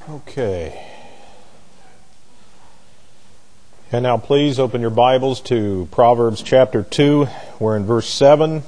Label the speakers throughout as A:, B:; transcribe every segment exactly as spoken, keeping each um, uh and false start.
A: Okay. And now please open your Bibles to Proverbs chapter two. We're in verse seven.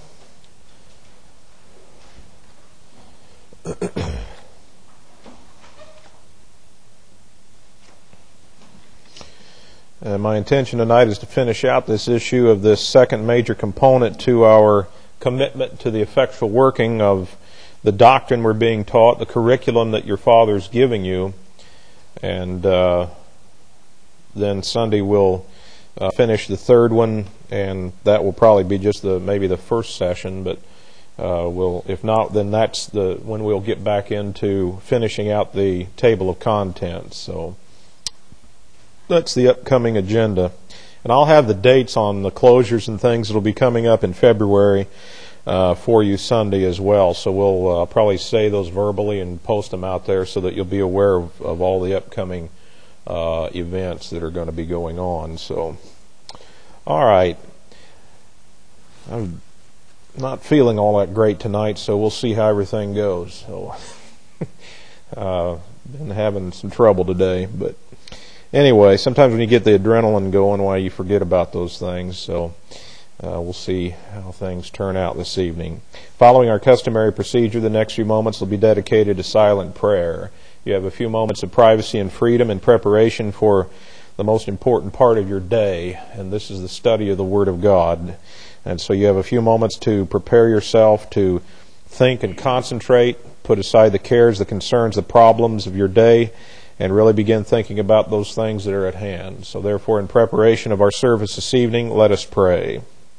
A: And my intention tonight is to finish out this issue of this second major component to our commitment to the effectual working of the doctrine we're being taught, the curriculum that your Father's giving you. And uh, then Sunday we'll uh, finish the third one, and that will probably be just the maybe the first session. But uh, we'll, if not, then that's the when we'll get back into finishing out the table of contents. So that's the upcoming agenda, and I'll have the dates on the closures and things that'll be coming up in February uh, for you Sunday as well. So we'll uh, probably say those verbally and post them out there so that you'll be aware of, of all the upcoming uh, events that are going to be going on. So, all right. I'm not feeling all that great tonight, so we'll see how everything goes. So, uh, been having some trouble today, but anyway, sometimes when you get the adrenaline going, why you forget about those things. So uh, we'll see how things turn out this evening. Following our customary procedure, the next few moments will be dedicated to silent prayer. You have a few moments of privacy and freedom in preparation for the most important part of your day, and this is the study of the Word of God. And so you have a few moments to prepare yourself to think and concentrate, put aside the cares, the concerns, the problems of your day, and really begin thinking about those things that are at hand. So therefore, in preparation of our service this evening, let us pray.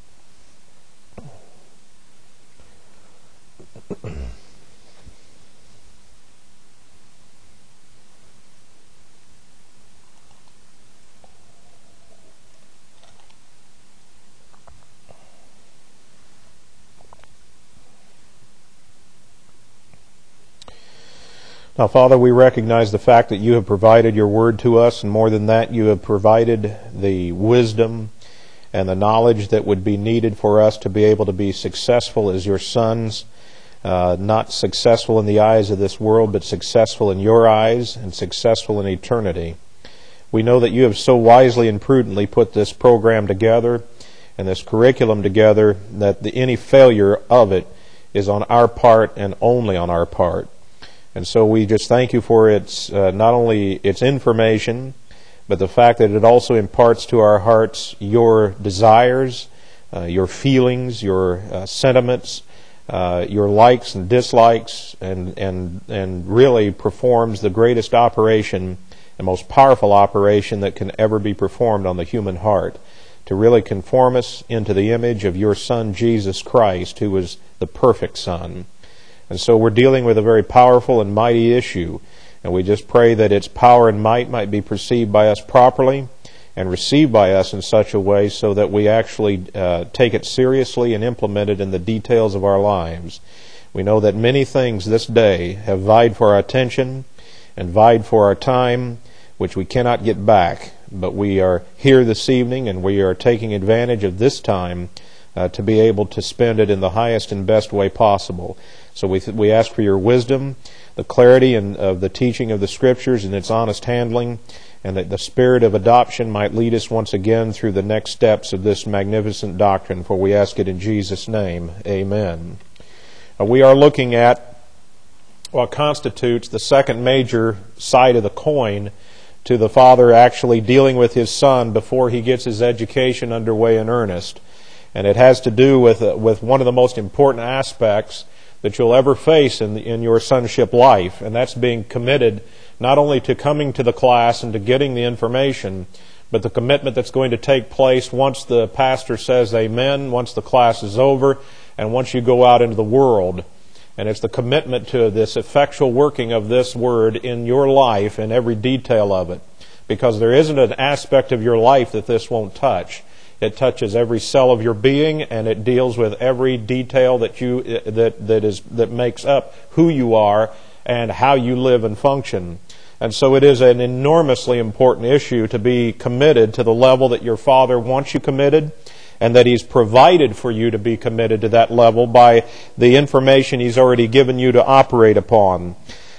A: Now, Father, we recognize the fact that you have provided your word to us, and more than that, you have provided the wisdom and the knowledge that would be needed for us to be able to be successful as your sons, uh, not successful in the eyes of this world, but successful in your eyes and successful in eternity. We know that you have so wisely and prudently put this program together and this curriculum together that the, any failure of it is on our part and only on our part. And so we just thank you for its uh, not only its information, but the fact that it also imparts to our hearts your desires, uh, your feelings, your uh, sentiments, uh, your likes and dislikes, and and and really performs the greatest operation, the most powerful operation that can ever be performed on the human heart, to really conform us into the image of your Son Jesus Christ, who was the perfect Son. And so we're dealing with a very powerful and mighty issue, and we just pray that its power and might might be perceived by us properly and received by us in such a way so that we actually uh, take it seriously and implement it in the details of our lives. We know that many things this day have vied for our attention and vied for our time, which we cannot get back, but we are here this evening and we are taking advantage of this time uh, to be able to spend it in the highest and best way possible. So we th- we ask for your wisdom, the clarity and of the teaching of the Scriptures and its honest handling, and that the spirit of adoption might lead us once again through the next steps of this magnificent doctrine. For we ask it in Jesus' name. Amen. Uh, we are looking at what constitutes the second major side of the coin to the Father actually dealing with His Son before He gets His education underway in earnest. And it has to do with uh, with one of the most important aspects that you'll ever face in the, in your sonship life, and that's being committed not only to coming to the class and to getting the information, but the commitment that's going to take place once the pastor says amen, once the class is over, and once you go out into the world. And it's the commitment to this effectual working of this word in your life and every detail of it, because there isn't an aspect of your life that this won't touch. It touches every cell of your being, and it deals with every detail that you that that is that makes up who you are and how you live and function. And so it is an enormously important issue to be committed to the level that your Father wants you committed, and that He's provided for you to be committed to that level by the information He's already given you to operate upon.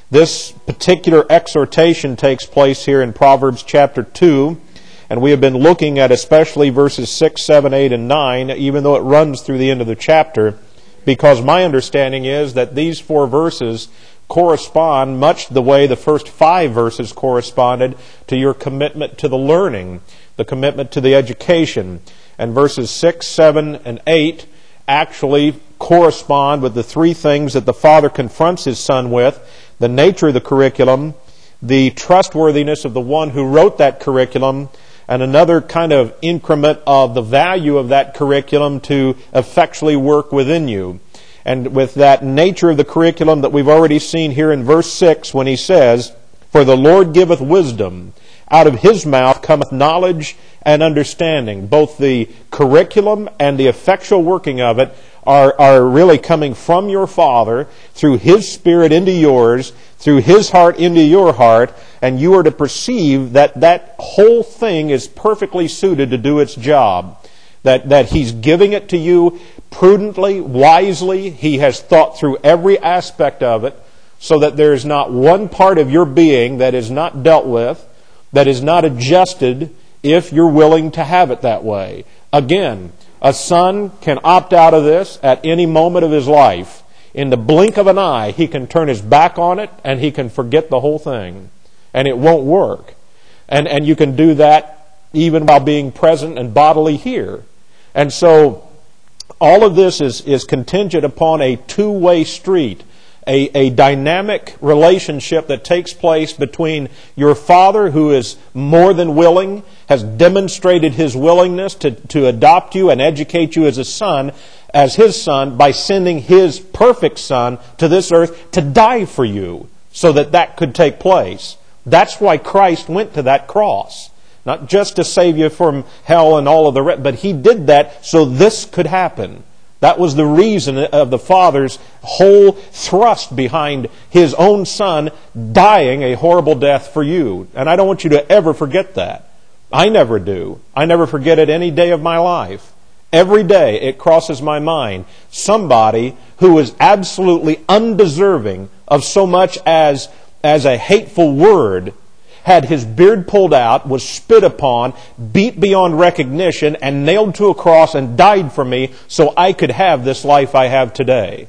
A: This particular exhortation takes place here in Proverbs chapter two, and we have been looking at especially verses six, seven, eight, and nine, even though it runs through the end of the chapter, because my understanding is that these four verses correspond much the way the first five verses corresponded to your commitment to the learning, the commitment to the education. And verses six, seven, and eight actually correspond with the three things that the Father confronts His Son with: the nature of the curriculum, the trustworthiness of the one who wrote that curriculum, and another kind of increment of the value of that curriculum to effectually work within you. And with that nature of the curriculum that we've already seen here in verse six, when he says, "For the Lord giveth wisdom, out of His mouth cometh knowledge and understanding." Both the curriculum and the effectual working of it are, are really coming from your Father through His Spirit into yours, through His heart into your heart, and you are to perceive that that whole thing is perfectly suited to do its job. That, that He's giving it to you prudently, wisely. He has thought through every aspect of it so that there is not one part of your being that is not dealt with, that is not adjusted if you're willing to have it that way. Again, a son can opt out of this at any moment of his life. In the blink of an eye, he can turn his back on it and he can forget the whole thing. And it won't work. And, and you can do that even while being present and bodily here. And so all of this is, is contingent upon a two-way street, a, a dynamic relationship that takes place between your Father, who is more than willing, has demonstrated His willingness to, to adopt you and educate you as a son, as His Son, by sending His perfect Son to this earth to die for you, so that that could take place. That's why Christ went to that cross. Not just to save you from hell and all of the rest, but He did that so this could happen. That was the reason of the Father's whole thrust behind His own Son dying a horrible death for you. And I don't want you to ever forget that. I never do. I never forget it any day of my life. Every day it crosses my mind somebody who is absolutely undeserving of so much as, as a hateful word had his beard pulled out, was spit upon, beat beyond recognition, and nailed to a cross and died for me so I could have this life I have today.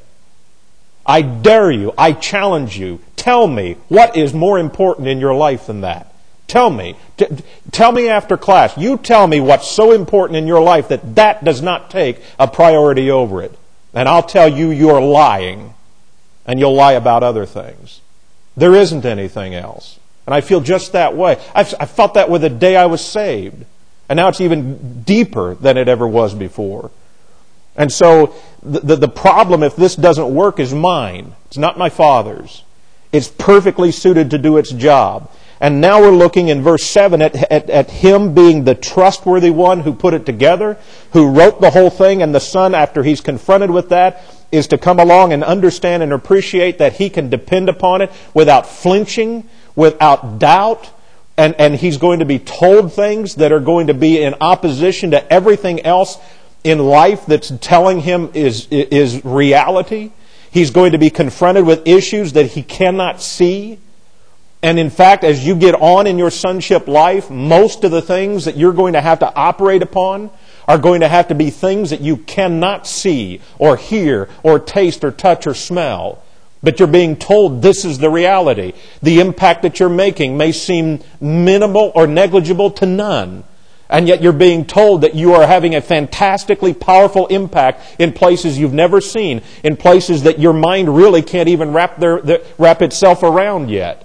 A: I dare you, I challenge you, tell me what is more important in your life than that. Tell me. T- tell me after class. You tell me what's so important in your life that that does not take a priority over it. And I'll tell you you're lying. And you'll lie about other things. There isn't anything else. And I feel just that way. I've, I felt that with the day I was saved. And now it's even deeper than it ever was before. And so the, the, the problem, if this doesn't work, is mine. It's not my Father's. It's perfectly suited to do its job. And now we're looking in verse seven at, at, at Him being the trustworthy one who put it together, who wrote the whole thing, and the Son, after He's confronted with that, is to come along and understand and appreciate that He can depend upon it without flinching, without doubt, and, and He's going to be told things that are going to be in opposition to everything else in life that's telling him is, is reality. He's going to be confronted with issues that he cannot see. And in fact, as you get on in your sonship life, most of the things that you're going to have to operate upon are going to have to be things that you cannot see or hear or taste or touch or smell. But you're being told this is the reality. The impact that you're making may seem minimal or negligible to none. And yet you're being told that you are having a fantastically powerful impact in places you've never seen, in places that your mind really can't even wrap their, their, wrap itself around yet.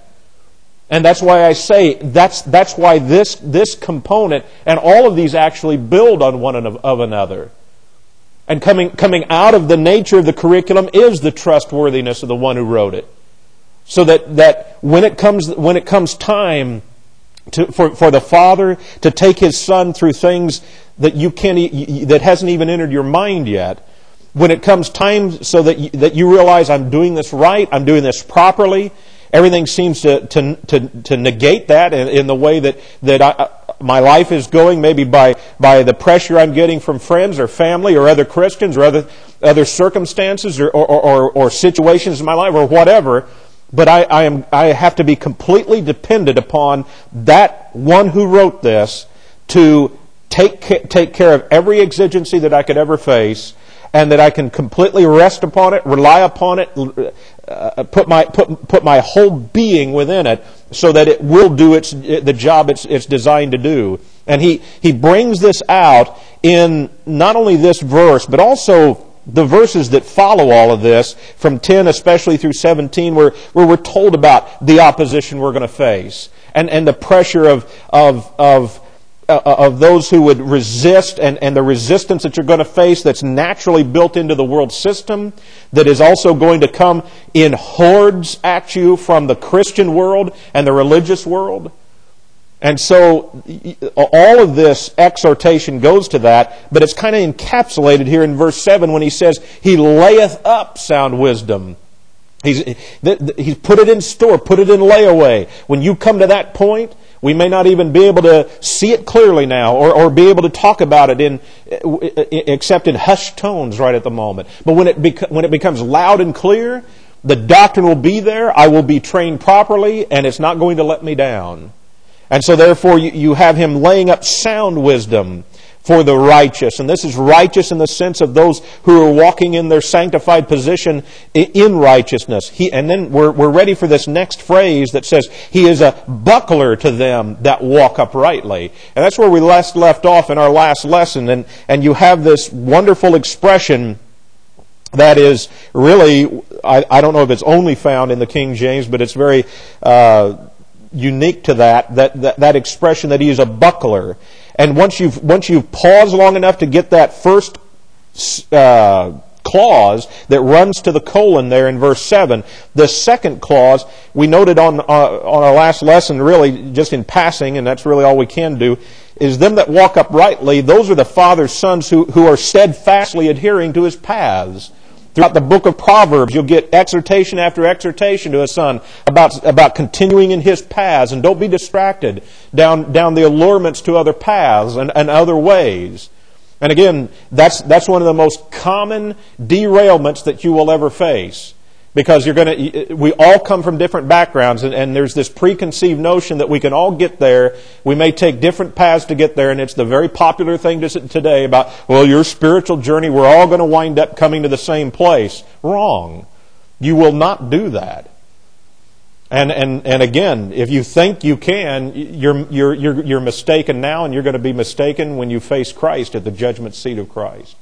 A: And that's why I say that's that's why this this component and all of these actually build on one of another. And coming coming out of the nature of the curriculum is the trustworthiness of the one who wrote it. So that, that when it comes when it comes time to, for for the Father to take His Son through things that you can't that hasn't even entered your mind yet, when it comes time so that you, that you realize I'm doing this right, I'm doing this properly. Everything seems to to to, to negate that in, in the way that that I, my life is going, maybe by by the pressure I'm getting from friends or family or other Christians or other other circumstances or or, or, or situations in my life or whatever. But I, I am I have to be completely dependent upon that one who wrote this to take take care of every exigency that I could ever face, and that I can completely rest upon it, rely upon it, uh, put my put put my whole being within it, so that it will do its the job it's it's designed to do. And he he brings this out in not only this verse, but also the verses that follow all of this, from ten especially through seventeen, where, where we're told about the opposition we're going to face, and, and the pressure of of of uh, of those who would resist, and, and the resistance that you're going to face that's naturally built into the world system, that is also going to come in hordes at you from the Christian world and the religious world. And so all of this exhortation goes to that, but it's kind of encapsulated here in verse seven when he says, He layeth up sound wisdom. He's, he's put it in store, put it in layaway. When you come to that point, we may not even be able to see it clearly now, or, or be able to talk about it in except in hushed tones right at the moment. But when it bec- when it becomes loud and clear, the doctrine will be there, I will be trained properly, and it's not going to let me down. And so therefore you have him laying up sound wisdom for the righteous. And this is righteous in the sense of those who are walking in their sanctified position in righteousness. He, and then we're, we're ready for this next phrase that says, He is a buckler to them that walk uprightly. And that's where we last left off in our last lesson. And, and you have this wonderful expression that is really, I, I don't know if it's only found in the King James, but it's very Uh, unique to that, that, that, that expression that he is a buckler. And once you've, once you've paused long enough to get that first uh, clause that runs to the colon there in verse seven, the second clause, we noted on, uh, on our last lesson, really just in passing, and that's really all we can do, is them that walk uprightly, those are the Father's sons who, who are steadfastly adhering to His paths. Throughout the book of Proverbs, you'll get exhortation after exhortation to a son about, about continuing in his paths. And don't be distracted down, down the allurements to other paths and, and other ways. And again, that's, that's one of the most common derailments that you will ever face. Because you're going to, we all come from different backgrounds, and, and there's this preconceived notion that we can all get there. We may take different paths to get there, and it's the very popular thing to, today about, well, your spiritual journey, we're all going to wind up coming to the same place. Wrong. You will not do that. And and and again, if you think you can, you're you're you're you're mistaken now, and you're going to be mistaken when you face Christ at the judgment seat of Christ.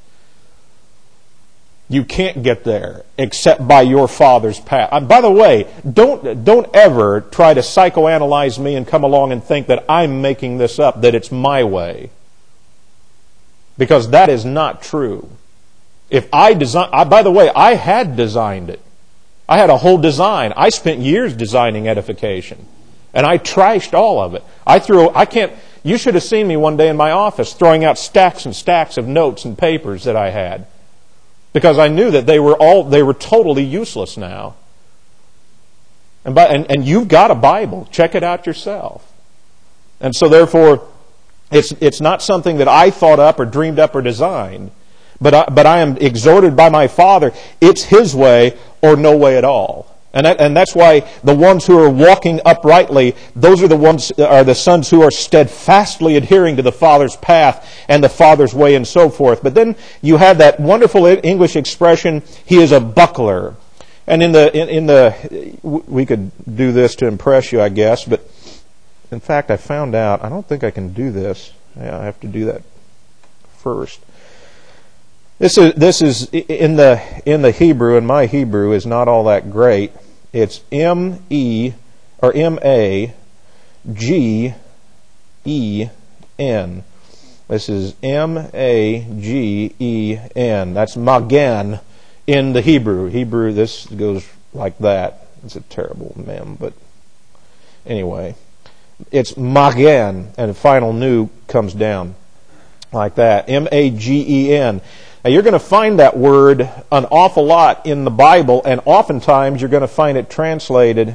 A: You can't get there except by your Father's path. Uh, by the way, don't don't ever try to psychoanalyze me and come along and think that I'm making this up, that it's my way. Because that is not true. If I design, I, by the way, I had designed it. I had a whole design. I spent years designing edification, and I trashed all of it. I threw. I can't. You should have seen me one day in my office throwing out stacks and stacks of notes and papers that I had. Because I knew that they were all they were totally useless now. And, by, and and you've got a Bible. Check it out yourself. And so therefore, it's it's not something that I thought up or dreamed up or designed. But I, but I am exhorted by my Father. It's His way or no way at all. And that, and that's why the ones who are walking uprightly, those are the ones are the sons who are steadfastly adhering to the Father's path and the Father's way and so forth. But then you have that wonderful English expression, He is a buckler. And in the in, in the we could do this to impress you, I guess. But in fact, I found out I don't think I can do this. Yeah, I have to do that first. This is this is in the in the Hebrew, and my Hebrew is not all that great. It's M E or M A G E N. This is M A G E N. That's magan in the Hebrew. Hebrew, this goes like that. It's a terrible mem, but anyway, it's magan, and the final nu comes down like that. M A G E N. Now, you're going to find that word an awful lot in the Bible, and oftentimes you're going to find it translated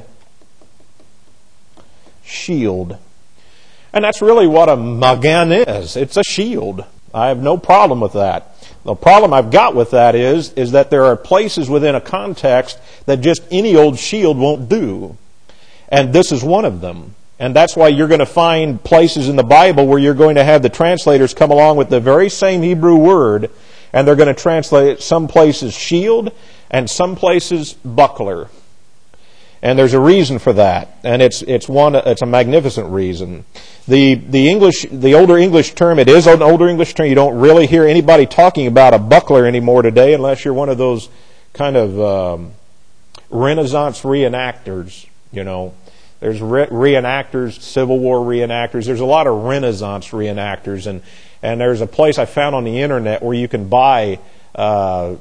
A: shield. And that's really what a magan is. It's a shield. I have no problem with that. The problem I've got with that is, is that there are places within a context that just any old shield won't do. And this is one of them. And that's why you're going to find places in the Bible where you're going to have the translators come along with the very same Hebrew word, and they're going to translate it some places shield and some places buckler. And there's a reason for that, and it's it's one it's a magnificent reason. The the English the older English term, it is an older English term. You don't really hear anybody talking about a buckler anymore today, unless you're one of those kind of um, Renaissance reenactors, you know. There's re- reenactors, Civil War reenactors. There's a lot of Renaissance reenactors, and and there's a place I found on the internet where you can buy uh,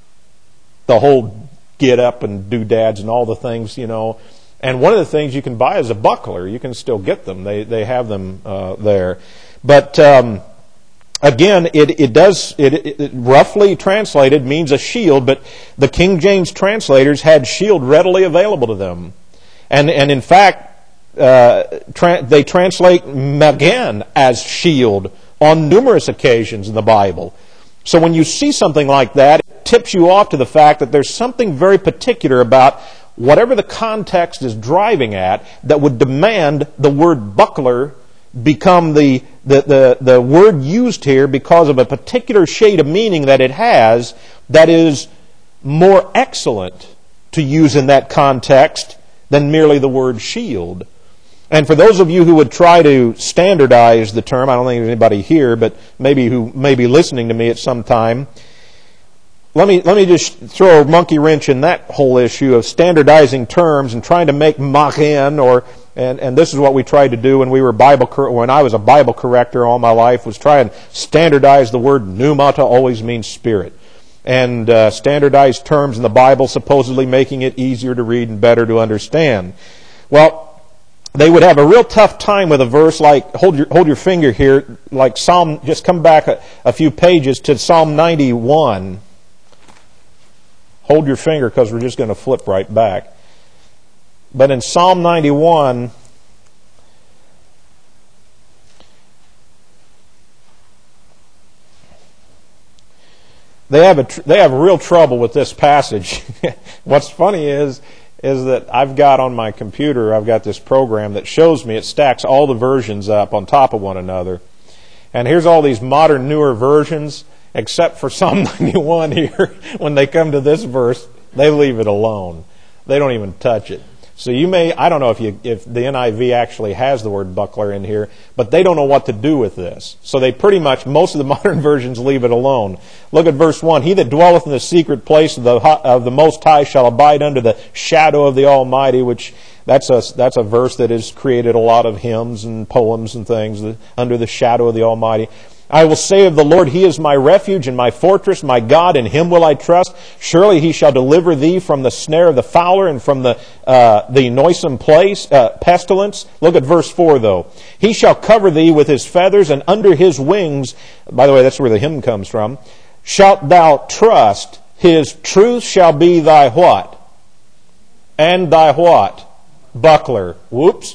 A: the whole get up and doodads and all the things, you know. And one of the things you can buy is a buckler. You can still get them. They they have them uh, there. But um, again, it it does it, it roughly translated means a shield. But the King James translators had shield readily available to them. And and in fact, uh, tra- they translate magen as shield on numerous occasions in the Bible. So when you see something like that, it tips you off to the fact that there's something very particular about whatever the context is driving at that would demand the word buckler become the, the, the, the word used here because of a particular shade of meaning that it has that is more excellent to use in that context than merely the word shield. And for those of you who would try to standardize the term, I don't think there's anybody here, but maybe who may be listening to me at some time, let me let me just throw a monkey wrench in that whole issue of standardizing terms and trying to make magen, or and, and this is what we tried to do when we were Bible when I was a Bible corrector all my life, was try and standardize the word pneuma to always mean spirit. And uh, standardized terms in the Bible, supposedly making it easier to read and better to understand. Well, they would have a real tough time with a verse like, hold your hold your finger here, like Psalm, just come back a, a few pages to Psalm ninety-one. Hold your finger because we're just going to flip right back. But in Psalm ninety-one, They have a tr- they have real trouble with this passage. What's funny is is that I've got on my computer, I've got this program that shows me, it stacks all the versions up on top of one another. And here's all these modern, newer versions, except for Psalm ninety-one here. When they come to this verse, they leave it alone. They don't even touch it. So you may, I don't know if you, if the N I V actually has the word buckler in here, but they don't know what to do with this. So they pretty much, most of the modern versions leave it alone. Look at verse one. He that dwelleth in the secret place of the, of the Most High shall abide under the shadow of the Almighty, which that's a, that's a verse that has created a lot of hymns and poems and things, under the shadow of the Almighty. I will say of the Lord, He is my refuge and my fortress, my God, in Him will I trust. Surely He shall deliver thee from the snare of the fowler and from the uh, the noisome place, uh, pestilence. Look at verse four, though. He shall cover thee with His feathers, and under His wings, by the way, that's where the hymn comes from, shalt thou trust. His truth shall be thy what? And thy what? Buckler. Whoops.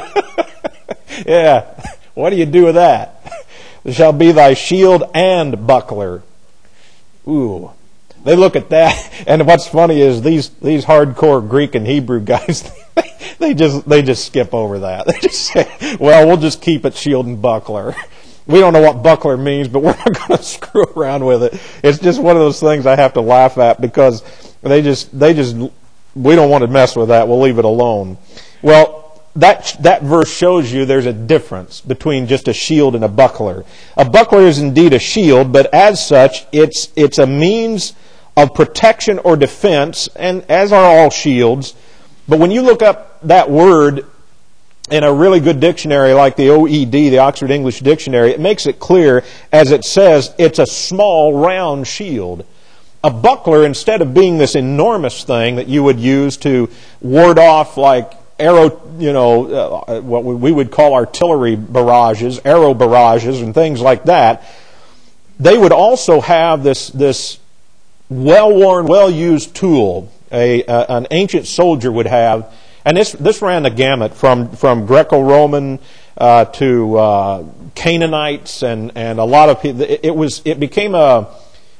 A: Yeah. What do you do with that? Shall be thy shield and buckler. Ooh. They look at that, and what's funny is these these hardcore Greek and Hebrew guys, they just they just skip over that. They just say, well, we'll just keep it shield and buckler. We don't know what buckler means, but we're not going to screw around with it. It's just one of those things I have to laugh at because they just they just we don't want to mess with that. We'll leave it alone. Well, That that verse shows you there's a difference between just a shield and a buckler. A buckler is indeed a shield, but as such, it's it's a means of protection or defense, and as are all shields. But when you look up that word in a really good dictionary like the O E D, the Oxford English Dictionary, it makes it clear, as it says, it's a small round shield. A buckler, instead of being this enormous thing that you would use to ward off like arrow, you know, uh, what we would call artillery barrages, arrow barrages, and things like that, they would also have this this well-worn, well-used tool. A uh, an ancient soldier would have, and this this ran the gamut from from Greco-Roman uh, to uh, Canaanites, and and a lot of people. It, it was it became a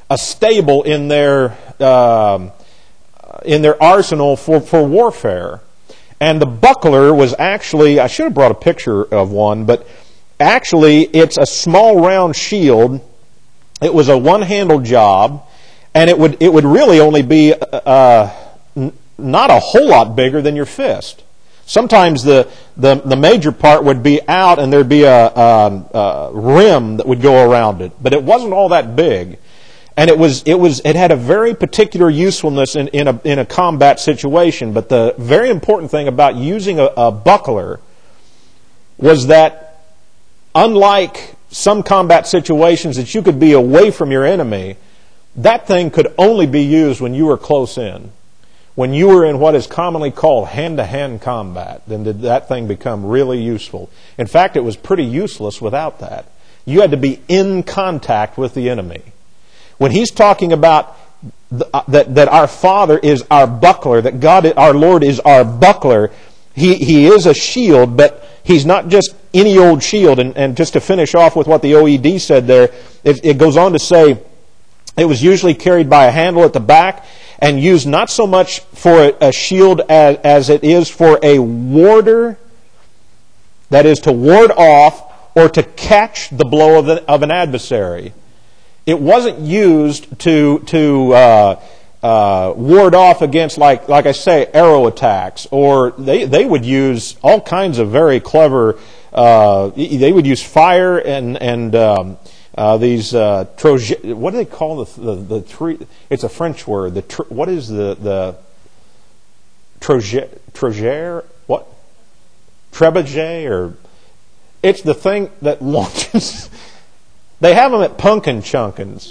A: a stable in their um, in their arsenal for, for warfare. And the buckler was actually, I should have brought a picture of one, but actually it's a small round shield. It was a one-handled job, and it would it would really only be uh, n- not a whole lot bigger than your fist. Sometimes the, the, the major part would be out, and there'd be a, a, a rim that would go around it, but it wasn't all that big. And it was it was it had a very particular usefulness in, in a in a combat situation. But the very important thing about using a, a buckler was that, unlike some combat situations that you could be away from your enemy, that thing could only be used when you were close in. When you were in what is commonly called hand-to-hand combat, then did that thing become really useful. In fact, it was pretty useless without that. You had to be in contact with the enemy. When he's talking about the, uh, that, that our Father is our buckler, that God, our Lord, is our buckler, he, he is a shield, but he's not just any old shield. And, and just to finish off with what the O E D said there, it, it goes on to say it was usually carried by a handle at the back and used not so much for a, a shield as, as it is for a warder, that is to ward off or to catch the blow of, the, of an adversary. It wasn't used to to uh, uh, ward off against, like like I say, arrow attacks, or they they would use all kinds of very clever. Uh, they would use fire and and um, uh, these uh, troje, what do they call the the, the three? It's a French word. The tr, what is the the troje, trojere? What trebuchet, or it's the thing that launches. They have them at Punkin Chunkins.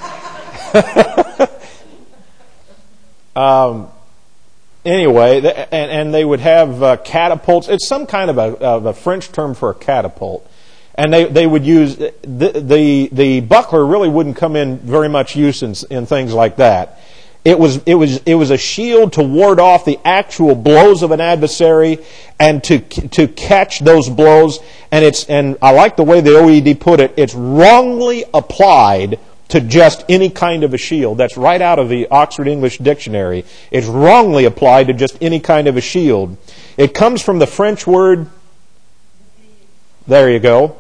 A: um, anyway, and, and they would have uh, catapults. It's some kind of a, of a French term for a catapult. And they, they would use, the, the the buckler really wouldn't come in very much use in, in things like that. It was it was it was a shield to ward off the actual blows of an adversary and to to catch those blows. And it's and I like the way the O E D put it. It's wrongly applied to just any kind of a shield. That's right out of the Oxford English Dictionary. It's wrongly applied to just any kind of a shield. It comes from the French word. There you go.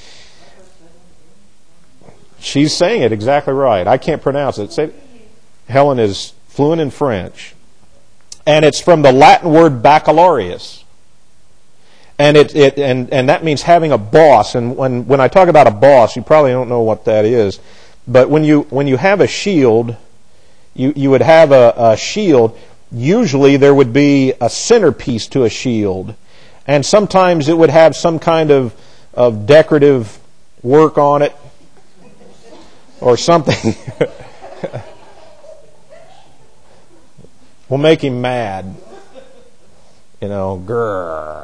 A: She's saying it exactly right. I can't pronounce it. Say it. Helen is fluent in French. And it's from the Latin word baccalaureus. And it, it and, and that means having a boss. And when, when I talk about a boss, you probably don't know what that is. But when you when you have a shield, you, you would have a, a shield. Usually there would be a centerpiece to a shield. And sometimes it would have some kind of, of decorative work on it or something. We'll make him mad. You know, grrr.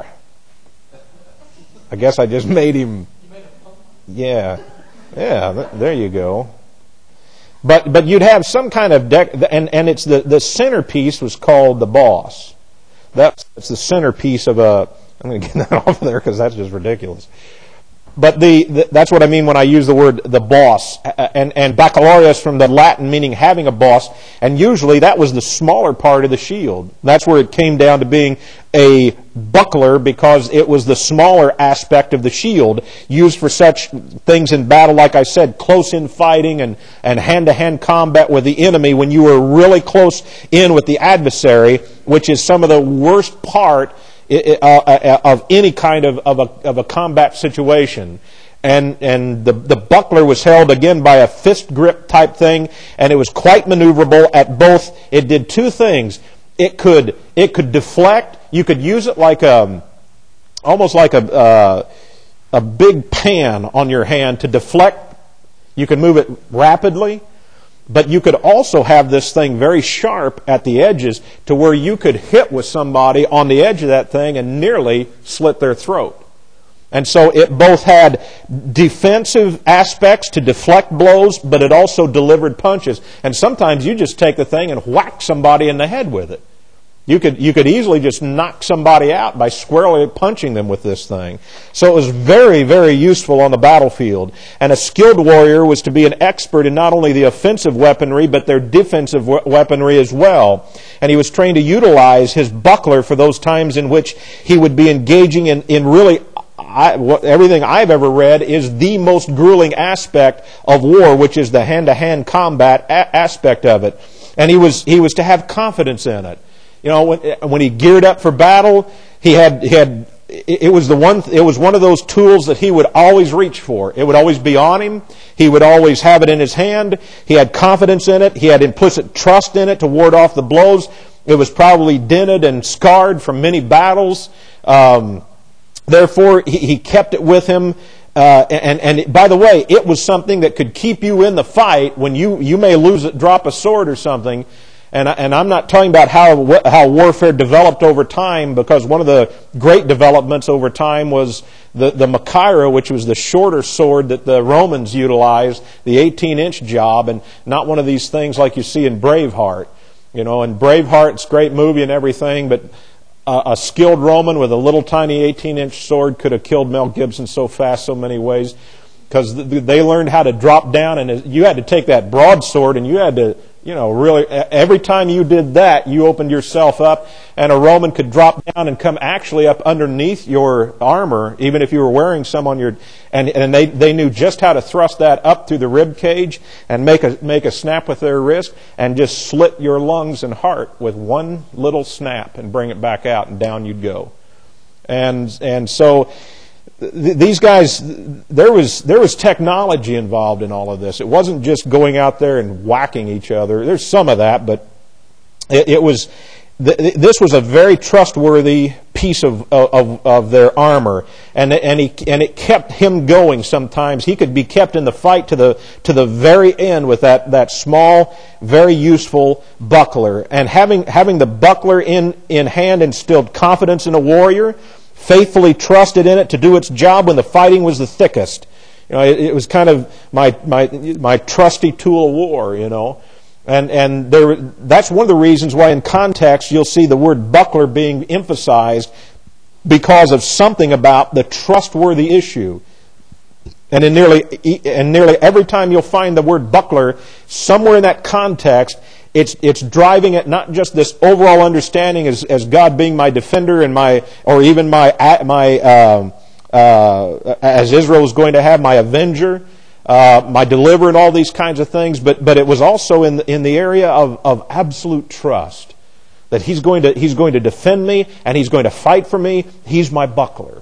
A: I guess I just made him. Yeah, yeah. There you go. But but you'd have some kind of deck, and and it's the the centerpiece was called the boss. That's, that's the centerpiece of a. I'm going to get that off of there because that's just ridiculous. But the, the that's what I mean when I use the word the boss. And, and baccalaureus from the Latin meaning having a boss. And usually that was the smaller part of the shield. That's where it came down to being a buckler because it was the smaller aspect of the shield used for such things in battle, like I said, close-in fighting and, and hand-to-hand combat with the enemy when you were really close in with the adversary, which is some of the worst part Uh, of any kind of, of, a, of a combat situation. And and the, the buckler was held again by a fist grip type thing, and it was quite maneuverable at both. It did two things. It could it could deflect. You could use it like a almost like a uh, a big pan on your hand to deflect. You could move it rapidly. But you could also have this thing very sharp at the edges to where you could hit with somebody on the edge of that thing and nearly slit their throat. And so it both had defensive aspects to deflect blows, but it also delivered punches. And sometimes you just take the thing and whack somebody in the head with it. You could you could easily just knock somebody out by squarely punching them with this thing. So it was very, very useful on the battlefield. And a skilled warrior was to be an expert in not only the offensive weaponry, but their defensive weaponry as well. And he was trained to utilize his buckler for those times in which he would be engaging in, in really, I, what, everything I've ever read is the most grueling aspect of war, which is the hand-to-hand combat a- aspect of it. And he was he was to have confidence in it. You know, when, when he geared up for battle, he had he had it was the one it was one of those tools that he would always reach for. It would always be on him. He would always have it in his hand. He had confidence in it. He had implicit trust in it to ward off the blows. It was probably dented and scarred from many battles. Um, therefore, he, he kept it with him. Uh, and, and by the way, it was something that could keep you in the fight when you, you may lose it, drop a sword or something. And, and I'm not talking about how how warfare developed over time, because one of the great developments over time was the, the Machaira, which was the shorter sword that the Romans utilized, the eighteen-inch job, and not one of these things like you see in Braveheart. You know, in Braveheart, it's a great movie and everything, but a, a skilled Roman with a little tiny eighteen-inch sword could have killed Mel Gibson so fast, so many ways, because they learned how to drop down, and you had to take that broadsword and you had to, you know, really, every time you did that, you opened yourself up, and a Roman could drop down and come actually up underneath your armor, even if you were wearing some on your, and, and they, they knew just how to thrust that up through the rib cage and make a, make a snap with their wrist and just slit your lungs and heart with one little snap and bring it back out, and down you'd go. And, and so, these guys, there was there was technology involved in all of this. It wasn't just going out there and whacking each other. There's some of that, but it, it was. This was a very trustworthy piece of of, of their armor, and and he and it kept him going. Sometimes he could be kept in the fight to the to the very end with that, that small, very useful buckler. And having having the buckler in in hand instilled confidence in a warrior. Faithfully trusted in it to do its job when the fighting was the thickest. You know, it, it was kind of my my my trusty tool of war. You know, and and there that's one of the reasons why in context you'll see the word buckler being emphasized, because of something about the trustworthy issue. And in nearly and nearly every time you'll find the word buckler somewhere in that context. It's it's driving at not just this overall understanding as as God being my defender and my, or even my my uh, uh, as Israel is going to have, my avenger, uh, my deliverer, and all these kinds of things. But but it was also in the, in the area of, of absolute trust, that He's going to He's going to defend me and He's going to fight for me. He's my buckler.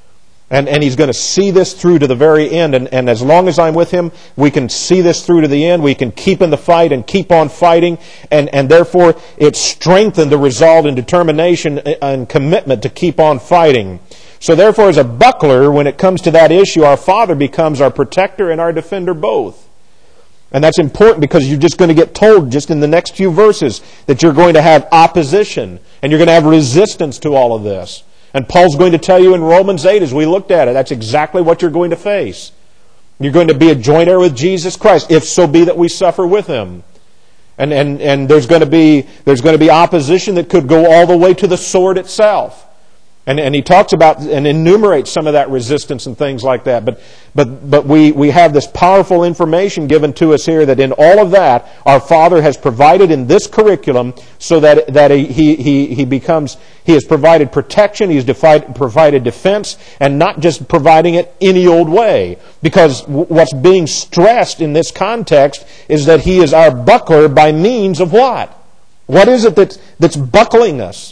A: And and He's going to see this through to the very end. And, and as long as I'm with Him, we can see this through to the end. We can keep in the fight and keep on fighting. And, and therefore, it strengthened the resolve and determination and commitment to keep on fighting. So therefore, as a buckler, when it comes to that issue, our Father becomes our protector and our defender both. And that's important, because you're just going to get told just in the next few verses that you're going to have opposition and you're going to have resistance to all of this. And Paul's going to tell you in Romans eight, as we looked at it, that's exactly what you're going to face. You're going to be a joint heir with Jesus Christ, if so be that we suffer with Him. And and and there's going to be there's going to be opposition that could go all the way to the sword itself. And and he talks about and enumerates some of that resistance and things like that. But but but we, we have this powerful information given to us here, that in all of that, our Father has provided in this curriculum, so that that he he he becomes he has provided protection, he's defied, provided defense, and not just providing it any old way. Because what's being stressed in this context is that He is our buckler by means of what? What is it that's that's buckling us?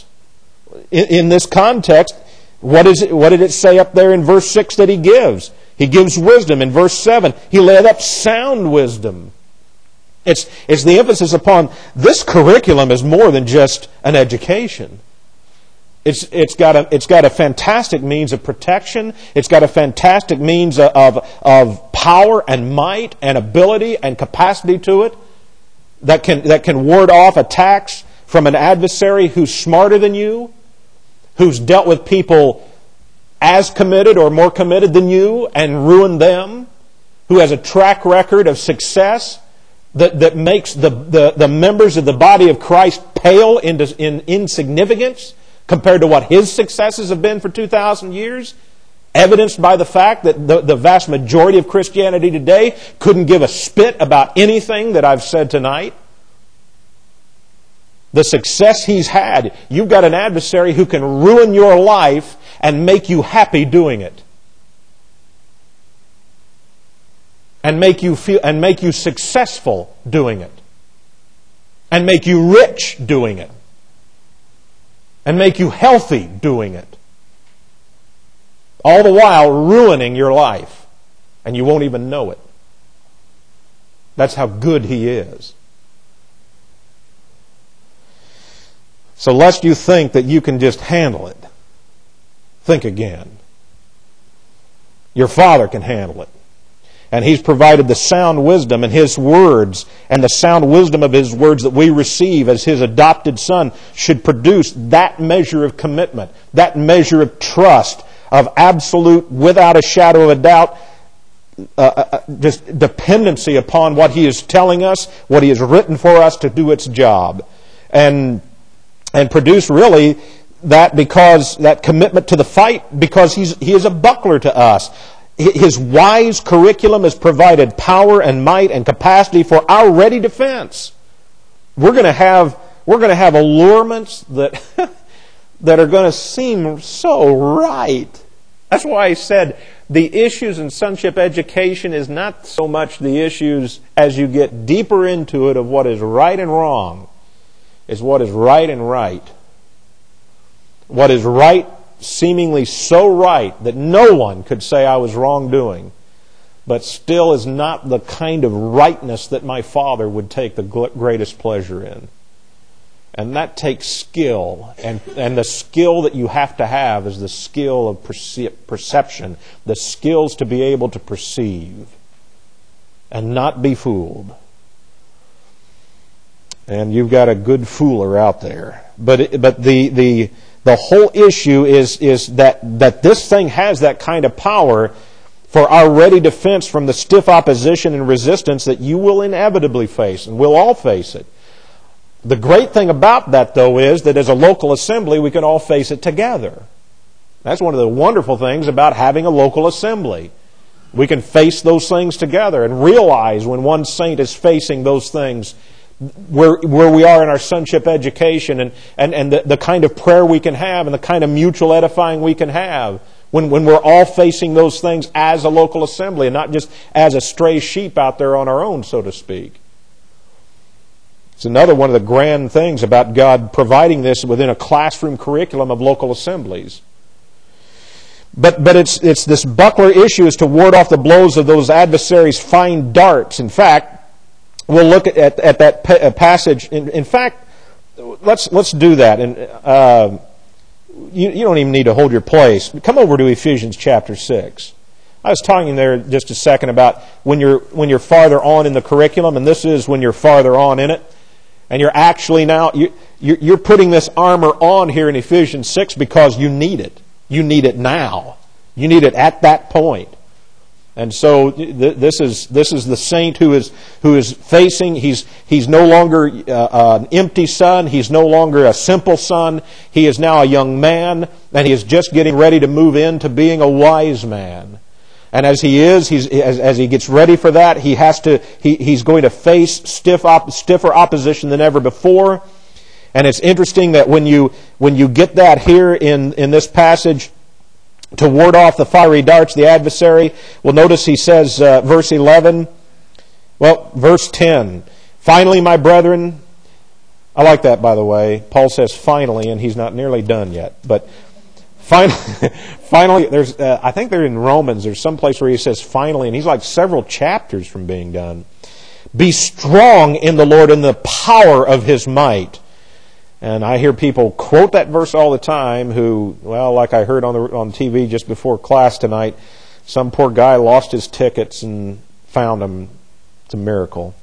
A: In, in this context, what is it, what did it say up there in verse six that He gives? He gives wisdom. In verse seven, He laid up sound wisdom. It's, it's the emphasis upon this curriculum is more than just an education. It's, it's, got a, it's got a fantastic means of protection. It's got a fantastic means of, of power and might and ability and capacity to it that can, that can ward off attacks from an adversary who's smarter than you, who's dealt with people as committed or more committed than you and ruined them, who has a track record of success that, that makes the, the, the members of the body of Christ pale in, in insignificance compared to what His successes have been for two thousand years? Evidenced by the fact that the, the vast majority of Christianity today couldn't give a spit about anything that I've said tonight. The success he's had, you've got an adversary who can ruin your life and make you happy doing it. And make you feel and make you successful doing it. And make you rich doing it. And make you healthy doing it. All the while ruining your life. And you won't even know it. That's how good he is. So lest you think that you can just handle it, think again. Your Father can handle it. And He's provided the sound wisdom in His words, and the sound wisdom of His words that we receive as His adopted Son should produce that measure of commitment, that measure of trust, of absolute, without a shadow of a doubt, uh, uh, just dependency upon what He is telling us, what He has written for us to do its job. And, and produce really that because, that commitment to the fight because he's, He is a buckler to us. His wise curriculum has provided power and might and capacity for our ready defense. We're going to have we're going to have allurements that that are going to seem so right. That's why I said the issues in sonship education is not so much the issues as you get deeper into it of what is right and wrong. Is what is right and right. What is right, seemingly so right that no one could say I was wrongdoing, but still is not the kind of rightness that my Father would take the greatest pleasure in. And that takes skill, and, and the skill that you have to have is the skill of perce- perception, the skills to be able to perceive and not be fooled. And you've got a good fooler out there. But it, but the the The whole issue is, is that, that this thing has that kind of power for our ready defense from the stiff opposition and resistance that you will inevitably face, and we'll all face it. The great thing about that, though, is that as a local assembly, we can all face it together. That's one of the wonderful things about having a local assembly. We can face those things together and realize when one saint is facing those things Where where we are in our sonship education and, and, and the, the kind of prayer we can have and the kind of mutual edifying we can have when, when we're all facing those things as a local assembly and not just as a stray sheep out there on our own, so to speak. It's another one of the grand things about God providing this within a classroom curriculum of local assemblies. But but it's it's this buckler issue is to ward off the blows of those adversaries' fine darts. In fact, we'll look at, at, at that pa- passage. In, in fact, let's let's do that. And uh, you, you don't even need to hold your place. Come over to Ephesians chapter six. I was talking there just a second about when you're when you're farther on in the curriculum, and this is when you're farther on in it, and you're actually now you, you're putting this armor on here in Ephesians six because you need it. You need it now. You need it at that point. And so th- this is this is the saint who is who is facing. He's he's no longer uh, an empty son. He's no longer a simple son. He is now a young man, and he is just getting ready to move into being a wise man. And as he is, he's as, as he gets ready for that, he has to he, he's going to face stiff op, stiffer opposition than ever before. And it's interesting that when you when you get that here in in this passage, to ward off the fiery darts, the adversary. Well, notice he says, uh, verse eleven, well, verse ten. Finally, my brethren, I like that, by the way. Paul says finally, and he's not nearly done yet. But finally, finally there's, uh, I think they're in Romans. There's some place where he says finally, and he's like several chapters from being done. Be strong in the Lord in the power of His might. And I hear people quote that verse all the time who, well, like I heard on the on T V just before class tonight, some poor guy lost his tickets and found them. It's a miracle.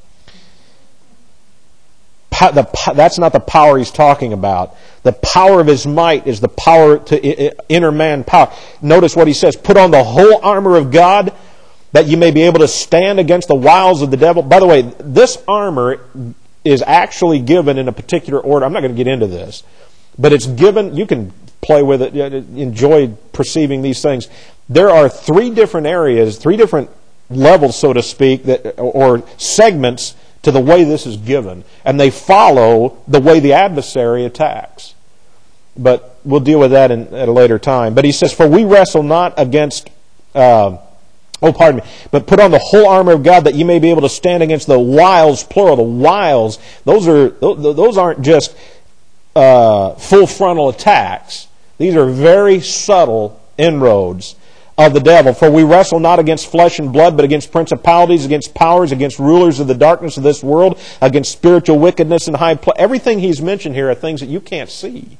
A: The, that's not the power he's talking about. The power of His might is the power to inner man power. Notice what he says, put on the whole armor of God that you may be able to stand against the wiles of the devil. By the way, this armor is actually given in a particular order. I'm not going to get into this, but it's given, you can play with it, enjoy perceiving these things. There are three different areas, three different levels, so to speak, that or segments to the way this is given, and they follow the way the adversary attacks. But we'll deal with that in, at a later time. But he says, for we wrestle not against, uh, oh, pardon me, but put on the whole armor of God that you may be able to stand against the wiles, plural, the wiles. Those are those aren't just uh, full frontal attacks. These are very subtle inroads of the devil. For we wrestle not against flesh and blood, but against principalities, against powers, against rulers of the darkness of this world, against spiritual wickedness in high places. Everything he's mentioned here are things that you can't see.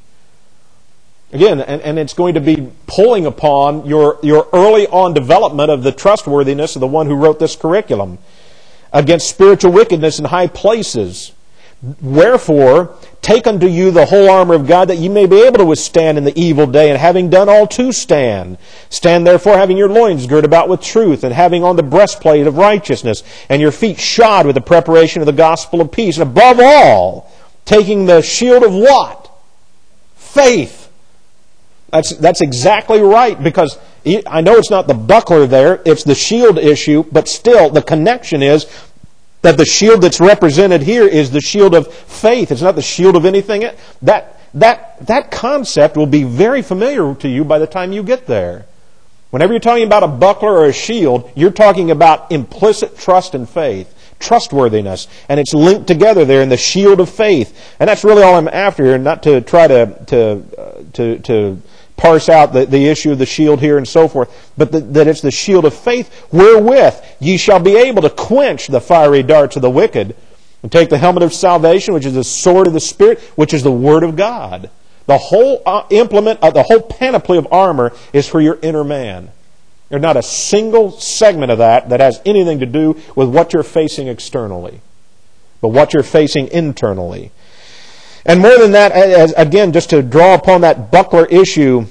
A: Again, and, and it's going to be pulling upon your, your early on development of the trustworthiness of the one who wrote this curriculum. Against spiritual wickedness in high places. Wherefore, take unto you the whole armor of God, that ye may be able to withstand in the evil day, and having done all to stand. Stand therefore, having your loins girt about with truth, and having on the breastplate of righteousness, and your feet shod with the preparation of the gospel of peace. And above all, taking the shield of what? Faith. That's, that's exactly right, because I know it's not the buckler there, it's the shield issue, but still the connection is that the shield that's represented here is the shield of faith. It's not the shield of anything. That, that, that concept will be very familiar to you by the time you get there. Whenever you're talking about a buckler or a shield, you're talking about implicit trust and faith. Trustworthiness, and it's linked together there in the shield of faith, and that's really all I'm after here. Not to try to to uh, to, to parse out the, the issue of the shield here and so forth, but the, that it's the shield of faith wherewith ye shall be able to quench the fiery darts of the wicked, and take the helmet of salvation, which is the sword of the Spirit, which is the Word of God. The whole uh, implement, uh, the whole panoply of armor is for your inner man. There's not a single segment of that that has anything to do with what you're facing externally, but what you're facing internally. And more than that, as, again, just to draw upon that buckler issue,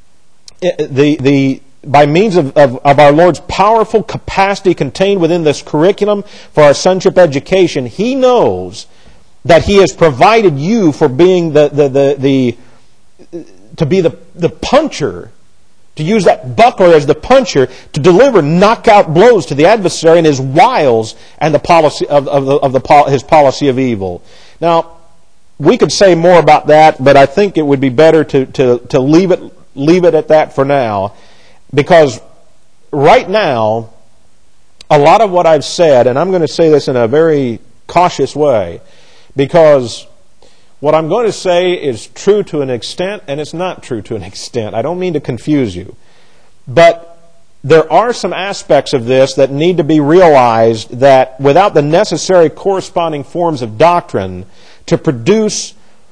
A: the the by means of, of, of our Lord's powerful capacity contained within this curriculum for our sonship education, He knows that He has provided you for being the the the, the to be the, the puncher, to use that buckler as the puncher to deliver knockout blows to the adversary and his wiles and the policy of, of, the, of the, his policy of evil. Now, we could say more about that, but I think it would be better to, to, to leave it leave it at that for now, because right now, a lot of what I've said, and I'm going to say this in a very cautious way, because what I'm going to say is true to an extent, and it's not true to an extent. I don't mean to confuse you. But there are some aspects of this that need to be realized that without the necessary corresponding forms of doctrine to produce